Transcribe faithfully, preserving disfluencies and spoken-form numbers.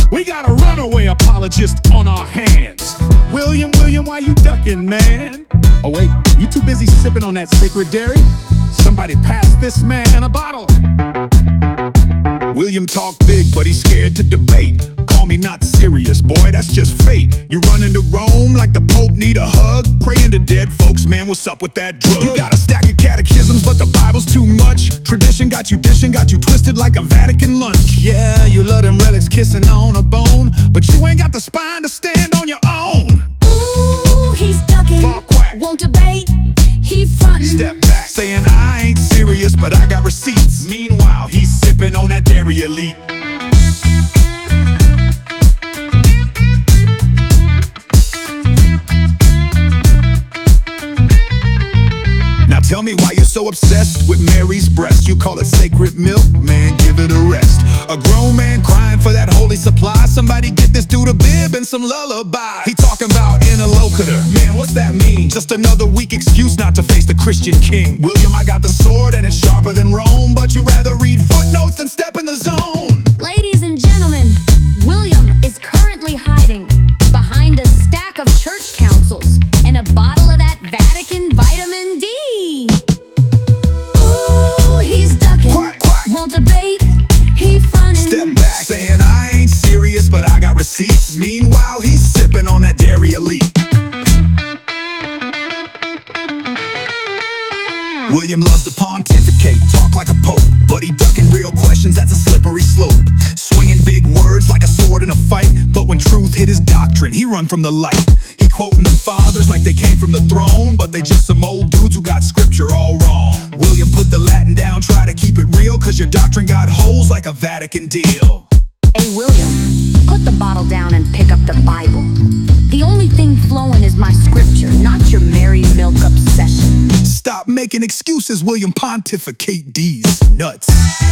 We got a runaway apologist on our hands. William, William, why you ducking, man? Oh wait, you too busy sipping on that sacred dairy? Somebody pass this man a bottle. William talk big, but he's scared to debate. Call me not serious, boy, that's just fate. You run into Rome like the Pope need a hug. Praying to dead folks, man, what's up with that drug? You got a stack of catechisms, but the Bible's too much. Tradition got you dishing, got you twisted like a Vatican lunch. Yeah, you love them relics kissing on a bone, but you ain't got the spine to stand on your own. Ooh, he's ducking, won't debate, he frontin'. Step back, saying I ain't serious, but I got receipts. Meanwhile, he's sipping on that dairy elite. Now tell me why you're so obsessed with Mary's breast. You call it sacred milk? Man, give it a rest. A grown man crying for that holy supply. Somebody get this dude a bib and some lullaby. He talking about interlocutor. Man, what's that mean? Just another weak excuse not to face the Christian king. William, I got the sword and it's sharper than Rome, but you rather read footnotes than step in the zone. Ladies and gentlemen, William is currently hiding behind a stack of church councils and a bottle of that Vatican vitamin D. Ooh, he's ducking, Quack, quack. won't debate, he frontin'. Step back, saying I ain't serious, but I got receipts. Meanwhile, he's sipping on that dairy elite. William loves to pontificate, talk like a pope, but he ducking real questions, that's a slippery slope. Swinging big words like a sword in a fight, but when truth hit his doctrine, he run from the light. He quoting the fathers like they came from the throne, but they just some old dudes who got scripture all wrong. William put the Latin down, try to keep it real, cause your doctrine got holes like a Vatican deal. Hey William, put the bottle down and pick up the Bible. The only thing flowing is my scripture, not your Mary milk obsession. Stop making excuses, William, pontificate these nuts.